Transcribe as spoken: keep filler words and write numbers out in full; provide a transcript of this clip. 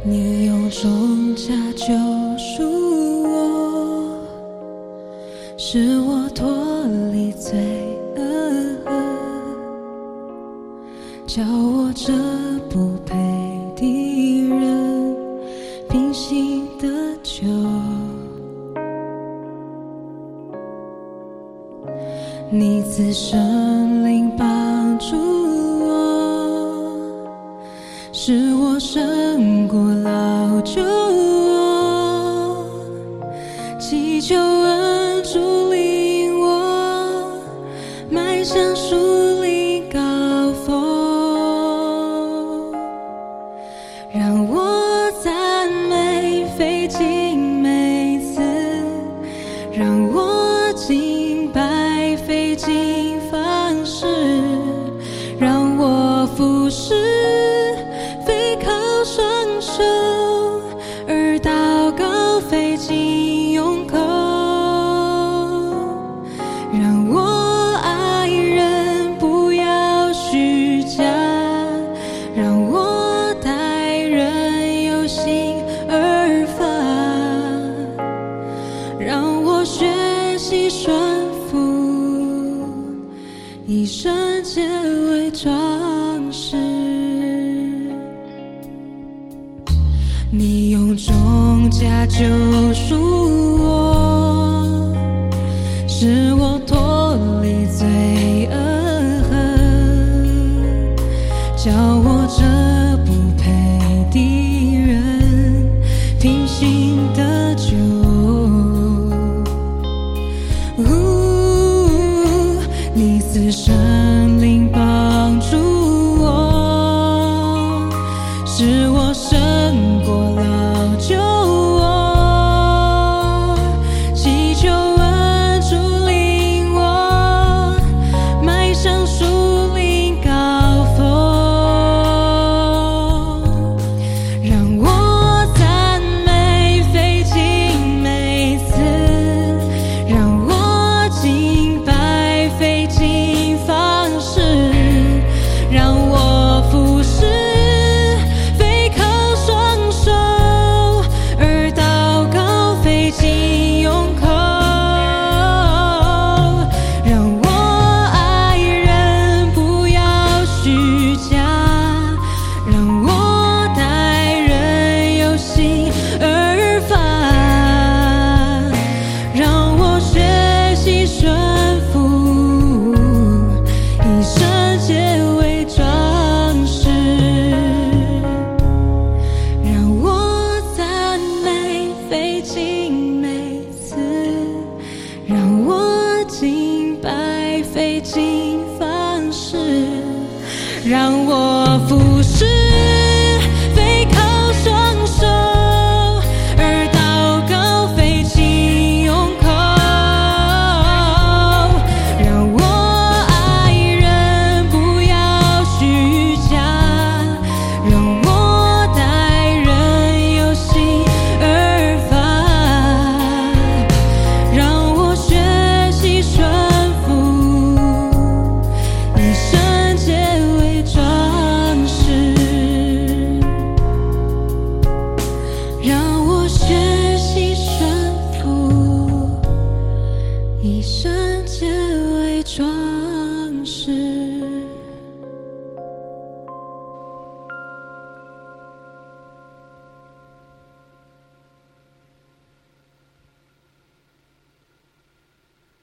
你用重价救赎我，使我脱离罪恶，叫我这不配的人平心得救。你赐圣灵帮助我，使我胜过老旧我，祈求恩主领我迈向属灵高峰，让我赞美费尽每次，让我敬拜费尽方式，让我服侍非靠双手，而祷告费尽用口，让我爱人不要虚假，让我待人有心而发，让我学习顺服，以圣洁为装饰。你用重价救赎我，使我脱离罪恶，叫我这不配的人平心得救。你赐圣灵帮助我，使我胜过老旧我，祈求恩主领我迈向属灵高峰，让我赞美费尽每次，让我敬拜费尽方式，让我服侍非靠双手，而祷告费尽用口，让我爱人不要虚假，让我待人有心而发，让我学习顺服，以圣洁为装饰，让我赞美费尽每次，让我敬拜费尽方式，让我服侍非靠双手，而祷告费尽用口，让我爱人不要虚假，让我待人有心而发，让我学习顺服，以圣洁为装饰，让我学习顺服，以圣洁为装饰。